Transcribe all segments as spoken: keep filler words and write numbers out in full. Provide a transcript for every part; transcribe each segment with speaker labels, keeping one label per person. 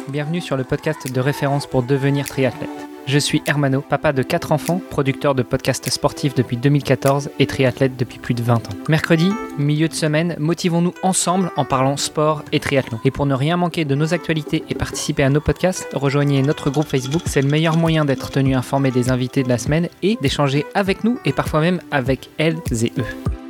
Speaker 1: bienvenue sur le podcast de référence pour devenir triathlète. Je suis Hermano, papa de quatre enfants, producteur de podcasts sportifs depuis deux mille quatorze et triathlète depuis plus de vingt ans. Mercredi, milieu de semaine, motivons-nous ensemble en parlant sport et triathlon. Et pour ne rien manquer de nos actualités et participer à nos podcasts, rejoignez notre groupe Facebook. C'est le meilleur moyen d'être tenu informé des invités de la semaine et d'échanger avec nous et parfois même avec elles et eux.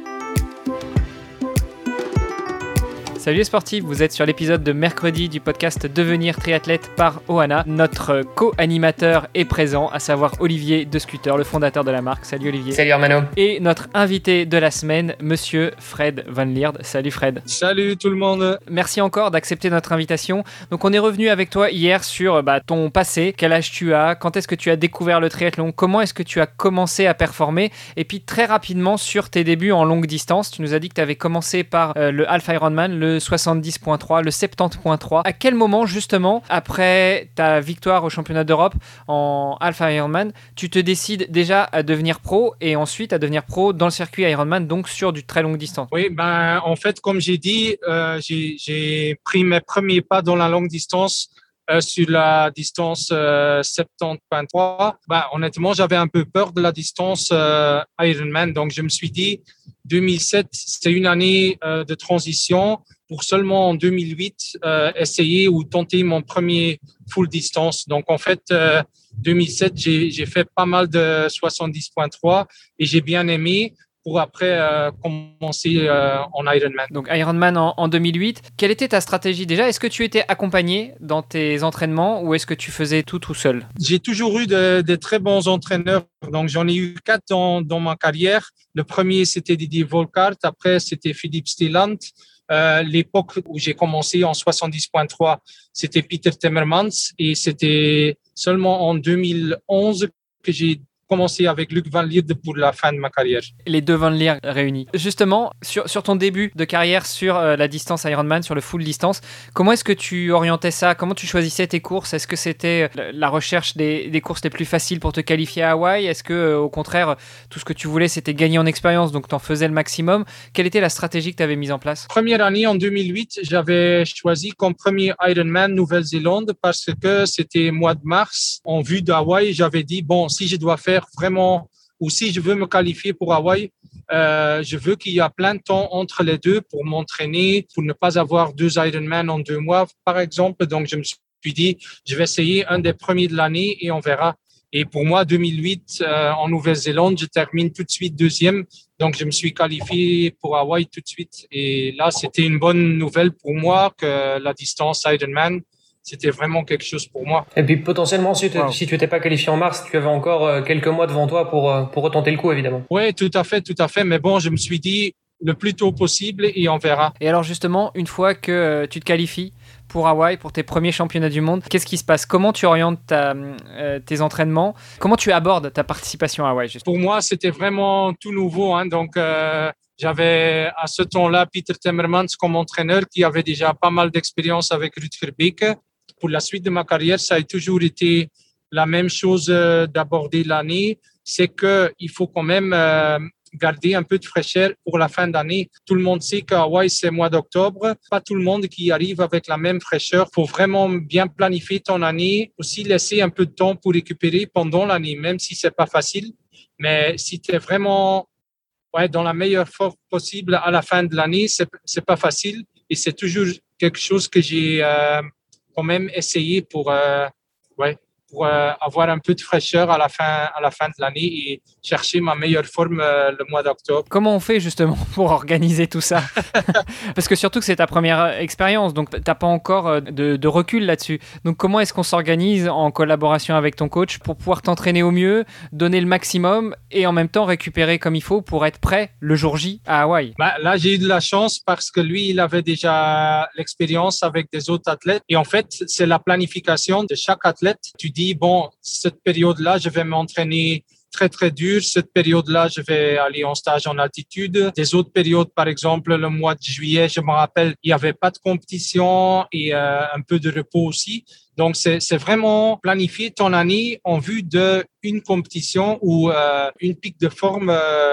Speaker 1: Salut les sportifs, vous êtes sur l'épisode de mercredi du podcast Devenir triathlète par Ohana. Notre co-animateur est présent, à savoir Olivier de Scooter, le fondateur de la marque. Salut Olivier.
Speaker 2: Salut Hermano.
Speaker 1: Et notre invité de la semaine, monsieur Fred Van Lierde. Salut Fred.
Speaker 3: Salut tout le monde.
Speaker 1: Merci encore d'accepter notre invitation. Donc on est revenu avec toi hier sur bah, ton passé, quel âge tu as, quand est-ce que tu as découvert le triathlon, comment est-ce que tu as commencé à performer, et puis très rapidement sur tes débuts en longue distance. Tu nous as dit que tu avais commencé par euh, le Half Ironman, le soixante-dix virgule trois, le soixante-dix virgule trois. À quel moment, justement, après ta victoire au championnat d'Europe en Half Ironman, tu te décides déjà à devenir pro et ensuite à devenir pro dans le circuit Ironman, donc sur du très longue distance?
Speaker 3: Oui, ben, en fait, comme j'ai dit, euh, j'ai, j'ai pris mes premiers pas dans la longue distance euh, sur la distance euh, soixante-dix virgule trois. Ben, honnêtement, j'avais un peu peur de la distance euh, Ironman, donc je me suis dit deux mille sept, c'est une année euh, de transition pour seulement en deux mille huit euh, essayer ou tenter mon premier full distance. Donc en fait, euh, deux mille sept, j'ai, j'ai fait pas mal de soixante-dix virgule trois et j'ai bien aimé pour après euh, commencer euh, en Ironman.
Speaker 1: Donc Ironman en, en deux mille huit. Quelle était ta stratégie déjà? Est-ce que tu étais accompagné dans tes entraînements ou est-ce que tu faisais tout tout seul?
Speaker 3: J'ai toujours eu de, de très bons entraîneurs. Donc j'en ai eu quatre dans, dans ma carrière. Le premier, c'était Didier Volkart. Après, c'était Philippe Stilland. Euh, l'époque où j'ai commencé en soixante-dix virgule trois, c'était Peter Temmermans et c'était seulement en deux mille onze que j'ai commencé avec Luc Van Lierde pour la fin de ma carrière.
Speaker 1: Les deux Van Lierde réunis. Justement, sur, sur ton début de carrière sur euh, la distance Ironman, sur le full distance, comment est-ce que tu orientais ça? Comment tu choisissais tes courses? Est-ce que c'était la recherche des, des courses les plus faciles pour te qualifier à Hawaï? Est-ce que, euh, au contraire, tout ce que tu voulais, c'était gagner en expérience, donc tu en faisais le maximum? Quelle était la stratégie que tu avais mise en place?
Speaker 3: Première année, en deux mille huit, j'avais choisi comme premier Ironman Nouvelle-Zélande parce que c'était mois de mars. En vue d'Hawaï, j'avais dit, bon, si je dois faire vraiment, ou si je veux me qualifier pour Hawaï, euh, je veux qu'il y ait plein de temps entre les deux pour m'entraîner, pour ne pas avoir deux Ironman en deux mois, par exemple. Donc, je me suis dit, je vais essayer un des premiers de l'année et on verra. Et pour moi, deux mille huit, euh, en Nouvelle-Zélande, je termine tout de suite deuxième. Donc, je me suis qualifié pour Hawaï tout de suite. Et là, c'était une bonne nouvelle pour moi que la distance Ironman, c'était vraiment quelque chose pour moi.
Speaker 2: Et puis potentiellement, si tu
Speaker 1: wow.
Speaker 2: si tu t'es pas qualifié en mars, tu avais encore euh, quelques mois devant toi pour euh, pour retenter le coup, évidemment.
Speaker 3: Oui, tout à fait, tout à fait. Mais bon, je me suis dit le plus tôt possible et on verra.
Speaker 1: Et alors justement, une fois que euh, tu te qualifies pour Hawaï, pour tes premiers championnats du monde, qu'est-ce qui se passe? Comment tu orientes ta, euh, tes entraînements? Comment tu abordes ta participation à Hawaï, justement?
Speaker 3: Pour moi, c'était vraiment tout nouveau. Hein. Donc, euh, j'avais à ce temps-là Peter Temmermans comme entraîneur qui avait déjà pas mal d'expérience avec Rutger Beke. Pour la suite de ma carrière, ça a toujours été la même chose euh, d'aborder l'année. C'est qu'il faut quand même euh, garder un peu de fraîcheur pour la fin d'année. Tout le monde sait qu'à Hawaï, c'est mois d'octobre. Pas tout le monde qui arrive avec la même fraîcheur. Il faut vraiment bien planifier ton année. Aussi, laisser un peu de temps pour récupérer pendant l'année, même si c'est pas facile. Mais si tu es vraiment ouais, dans la meilleure forme possible à la fin de l'année, c'est, c'est pas facile. Et c'est toujours quelque chose que j'ai euh, quand même essayé pour... Euh, ouais, pour euh, avoir un peu de fraîcheur à la fin, à la fin de l'année et chercher ma meilleure forme euh, le mois d'octobre.
Speaker 1: Comment on fait justement pour organiser tout ça? Parce que surtout que c'est ta première expérience, donc tu n'as pas encore de, de recul là-dessus. Donc comment est-ce qu'on s'organise en collaboration avec ton coach pour pouvoir t'entraîner au mieux, donner le maximum et en même temps récupérer comme il faut pour être prêt le jour J à Hawaï?
Speaker 3: Bah, là, j'ai eu de la chance parce que lui, il avait déjà l'expérience avec des autres athlètes. Et en fait, c'est la planification de chaque athlète. Tu dis, bon, cette période-là, je vais m'entraîner très, très dur. Cette période-là, je vais aller en stage en altitude. Des autres périodes, par exemple, le mois de juillet, je me rappelle, il n'y avait pas de compétition et euh, un peu de repos aussi. Donc, c'est, c'est vraiment planifier ton année en vue d'une compétition ou euh, une pic de forme euh,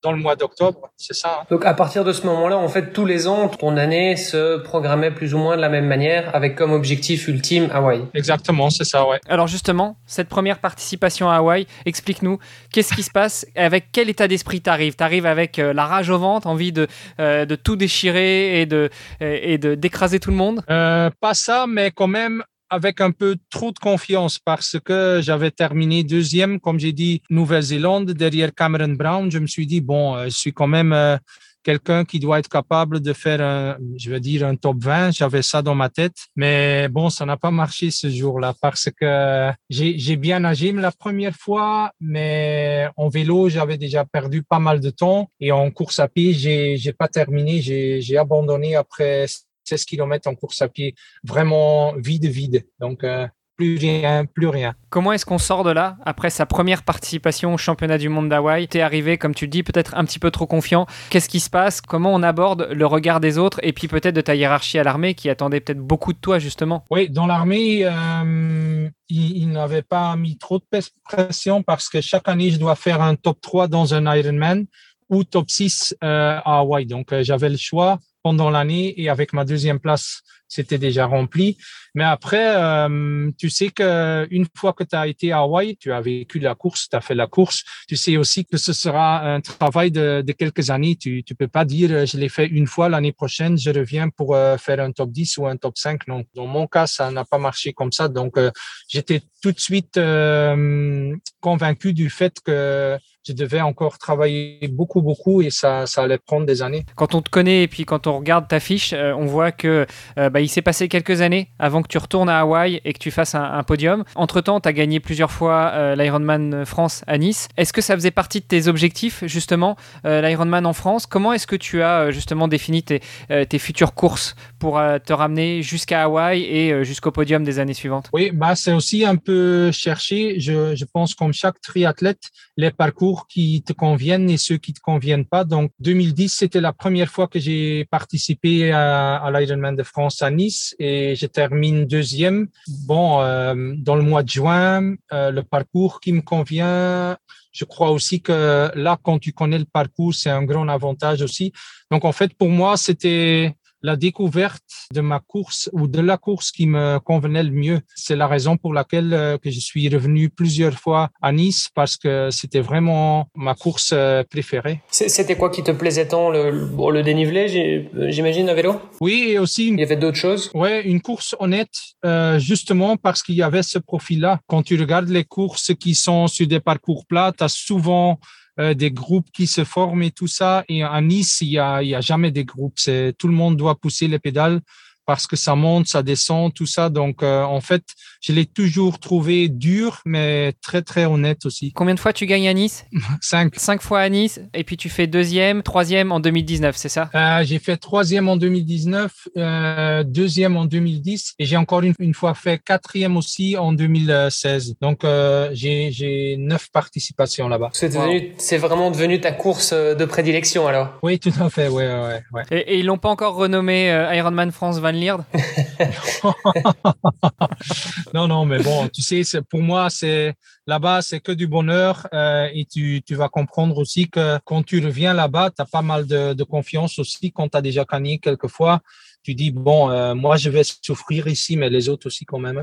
Speaker 3: dans le mois d'octobre, c'est ça. Hein.
Speaker 2: Donc à partir de ce moment-là, en fait, tous les ans, ton année se programmait plus ou moins de la même manière, avec comme objectif ultime Hawaï.
Speaker 3: Exactement, c'est ça, ouais.
Speaker 1: Alors justement, cette première participation à Hawaï, explique-nous, qu'est-ce qui se passe, avec quel état d'esprit t'arrives? T'arrives avec euh, la rage au ventre, envie de, euh, de tout déchirer et, de, et de, d'écraser tout le monde?
Speaker 3: euh, Pas ça, mais quand même avec un peu trop de confiance parce que j'avais terminé deuxième, comme j'ai dit, Nouvelle-Zélande, derrière Cameron Brown. Je me suis dit, bon, je suis quand même euh, quelqu'un qui doit être capable de faire, un, je veux dire, un top vingt. J'avais ça dans ma tête. Mais bon, ça n'a pas marché ce jour-là parce que j'ai, j'ai bien nagé la première fois, mais en vélo, j'avais déjà perdu pas mal de temps. Et en course à pied, j'ai, j'ai pas terminé. J'ai, j'ai abandonné après seize kilomètres en course à pied, vraiment vide, vide. Donc, euh, plus rien, plus rien.
Speaker 1: Comment est-ce qu'on sort de là, après sa première participation au championnat du monde d'Hawaï? T'es arrivé, comme tu le dis, peut-être un petit peu trop confiant. Qu'est-ce qui se passe? Comment on aborde le regard des autres et puis peut-être de ta hiérarchie à l'armée qui attendait peut-être beaucoup de toi, justement?
Speaker 3: Oui, dans l'armée, euh, ils, ils n'avaient pas mis trop de pression parce que chaque année, je dois faire un top trois dans un Ironman ou top six euh, à Hawaï. Donc, euh, j'avais le choix pendant l'année et avec ma deuxième place, c'était déjà rempli. Mais après, euh, tu sais qu'une fois que tu as été à Hawaï, tu as vécu la course, tu as fait la course, tu sais aussi que ce sera un travail de, de quelques années. Tu ne peux pas dire, je l'ai fait une fois, l'année prochaine, je reviens pour euh, faire un top dix ou un top cinq. Non, dans mon cas, ça n'a pas marché comme ça. Donc, euh, j'étais tout de suite euh, convaincu du fait que je devais encore travailler beaucoup, beaucoup et ça, ça allait prendre des années.
Speaker 1: Quand on te connaît et puis quand on regarde ta fiche, euh, on voit que euh, bah, il s'est passé quelques années avant que tu retournes à Hawaï et que tu fasses un, un podium. Entre-temps, tu as gagné plusieurs fois euh, l'Ironman France à Nice. Est-ce que ça faisait partie de tes objectifs, justement, euh, l'Ironman en France? Comment est-ce que tu as euh, justement défini tes, euh, tes futures courses pour euh, te ramener jusqu'à Hawaï et euh, jusqu'au podium des années suivantes?
Speaker 3: Oui, bah, c'est aussi un peu chercher, je, je pense, comme chaque triathlète, les parcours qui te conviennent et ceux qui te conviennent pas. Donc, deux mille dix, c'était la première fois que j'ai participé à, à l'Ironman de France à Nice et je termine deuxième. Bon, euh, dans le mois de juin, euh, le parcours qui me convient, je crois aussi que là, quand tu connais le parcours, c'est un grand avantage aussi. Donc, en fait, pour moi, c'était la découverte de ma course ou de la course qui me convenait le mieux. C'est la raison pour laquelle euh, que je suis revenu plusieurs fois à Nice parce que c'était vraiment ma course euh, préférée.
Speaker 2: C'était quoi qui te plaisait tant? Le, bon, le dénivelé, j'imagine, à vélo?
Speaker 3: Oui, et aussi... Une...
Speaker 2: Il y avait d'autres choses?
Speaker 3: Ouais, une course honnête, euh, justement parce qu'il y avait ce profil-là. Quand tu regardes les courses qui sont sur des parcours plats, tu as souvent... Euh, des groupes qui se forment et tout ça. Et à Nice, il y a, il y a jamais des groupes. C'est, tout le monde doit pousser les pédales parce que ça monte, ça descend, tout ça. Donc, euh, en fait, je l'ai toujours trouvé dur, mais très, très honnête aussi.
Speaker 1: Combien de fois tu gagnes à Nice?
Speaker 3: Cinq.
Speaker 1: Cinq fois à Nice. Et puis, tu fais deuxième, troisième en deux mille dix-neuf, c'est ça?
Speaker 3: Euh, j'ai fait troisième en deux mille dix-neuf, euh, deuxième en deux mille dix et j'ai encore une, une fois fait quatrième aussi en deux mille seize. Donc, euh, j'ai, j'ai neuf participations là-bas.
Speaker 2: C'est, devenu, wow. C'est vraiment devenu ta course de prédilection alors?
Speaker 3: Oui, tout à fait, ouais, ouais, ouais.
Speaker 1: Et, et ils l'ont pas encore renommé euh, Ironman France Van Lierde?
Speaker 3: Non, non, mais bon, tu sais, c'est, pour moi, c'est là-bas, c'est que du bonheur euh, et tu, tu vas comprendre aussi que quand tu reviens là-bas, tu as pas mal de, de confiance aussi quand tu as déjà gagné quelques fois. Tu dis, bon, euh, moi, je vais souffrir ici, mais les autres aussi quand même.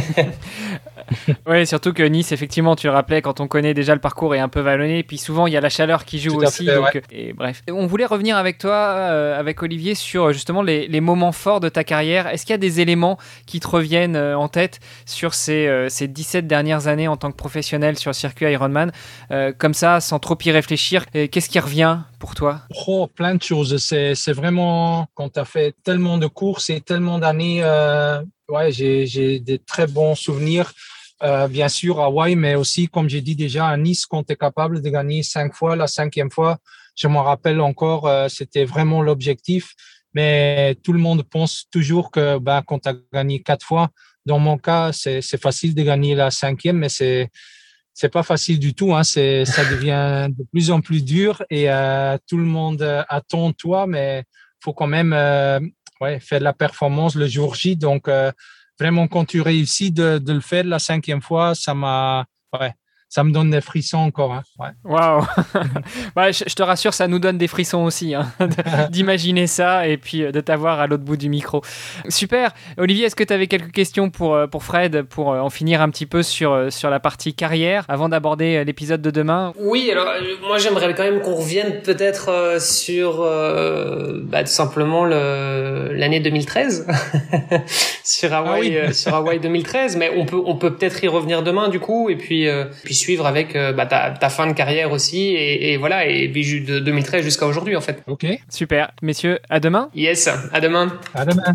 Speaker 1: Oui, surtout que Nice, effectivement, tu rappelais, quand on connaît déjà le parcours est un peu vallonné, puis souvent, il y a la chaleur qui joue aussi.
Speaker 3: Fait,
Speaker 1: donc,
Speaker 3: ouais.
Speaker 1: Et bref. On voulait revenir avec toi, euh, avec Olivier, sur justement les, les moments forts de ta carrière. Est-ce qu'il y a des éléments qui te reviennent euh, en tête sur ces, euh, ces dix-sept dernières années en tant que professionnel sur le circuit Ironman, euh, comme ça, sans trop y réfléchir? Et qu'est-ce qui revient pour toi?
Speaker 3: Oh, plein de choses. C'est, c'est vraiment, quand tu as fait tellement de courses et tellement d'années, euh, ouais, j'ai, j'ai des très bons souvenirs. Euh, bien sûr, à Hawaï, mais aussi, comme j'ai dit déjà, à Nice, quand tu es capable de gagner cinq fois, la cinquième fois, je m'en rappelle encore, euh, c'était vraiment l'objectif. Mais tout le monde pense toujours que ben, quand tu as gagné quatre fois, dans mon cas, c'est, c'est facile de gagner la cinquième, mais c'est c'est pas facile du tout. Hein. C'est, ça devient de plus en plus dur et euh, tout le monde attend toi, mais faut quand même euh, ouais, faire la performance le jour J. Donc, euh, vraiment, quand tu réussis de, de le faire la cinquième fois, ça m'a, ouais, ça me donne des frissons encore. Hein. Ouais.
Speaker 1: Waouh. Bah, je, je te rassure, ça nous donne des frissons aussi, hein, d'imaginer ça et puis de t'avoir à l'autre bout du micro. Super. Olivier, est-ce que tu avais quelques questions pour, pour Fred, pour en finir un petit peu sur, sur la partie carrière, avant d'aborder l'épisode de demain?
Speaker 2: Oui, alors moi j'aimerais quand même qu'on revienne peut-être euh, sur euh, bah, tout simplement le, l'année deux mille treize sur Hawaï, ah oui. euh, sur Hawaï deux mille treize, mais on peut on peut peut-être y revenir demain du coup, et puis euh, puis suivre avec euh, bah, ta, ta fin de carrière aussi, et, et voilà, et puis de deux mille treize jusqu'à aujourd'hui en fait.
Speaker 3: Ok.
Speaker 1: Super, messieurs, à demain.
Speaker 2: Yes, à demain.
Speaker 3: À demain.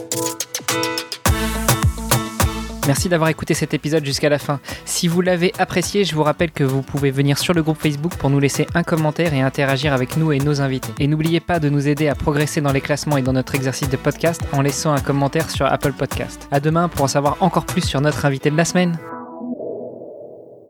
Speaker 1: Merci d'avoir écouté cet épisode jusqu'à la fin. Si vous l'avez apprécié, je vous rappelle que vous pouvez venir sur le groupe Facebook pour nous laisser un commentaire et interagir avec nous et nos invités. Et n'oubliez pas de nous aider à progresser dans les classements et dans notre exercice de podcast en laissant un commentaire sur Apple Podcast. À demain pour en savoir encore plus sur notre invité de la semaine.